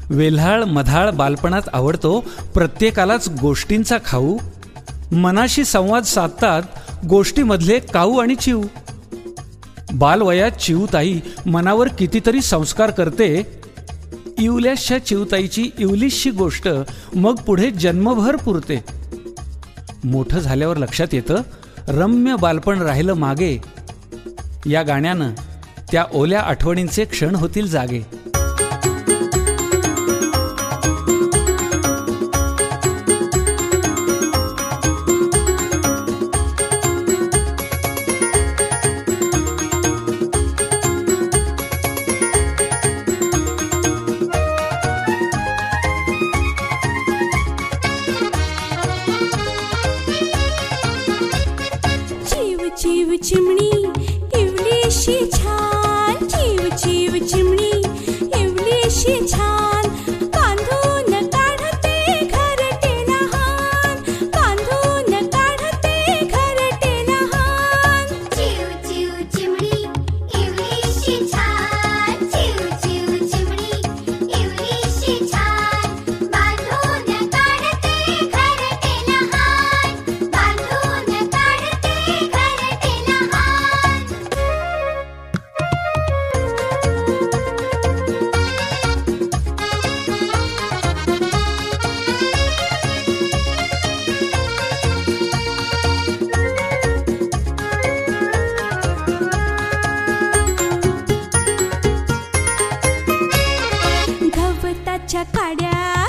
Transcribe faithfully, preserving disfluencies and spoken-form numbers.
वेल्हाळ मधाळ बालपणात आवडतो प्रत्येकालाच गोष्टींचा खाऊ. मनाशी संवाद साधतात गोष्टीमधले काऊ आणि चिऊ. बालवयात चिऊताई मनावर कितीतरी संस्कार करते. इवल्याशा चिऊताईची इवलीशची गोष्ट मग पुढे जन्मभर पुरते. मोठं झाल्यावर लक्षात येतं रम्य बालपण राहिलं मागे. या गाण्यानं त्या ओल्या आठवणींचे क्षण होतील जागे. चिव चिमणी इवलीशी छान, चिव चिव चिमणी इवलीशी छान. बांधून काढते घरटे लहान, बांधून काढते घरटे लहान. चिव चिव चिमणी इवलीशी छान, चिव चिव चिमणी इवलीशी छान. बांधून काढते घरटे लहान, बांधून काढते घरटे लहान. गवताच्या काड्या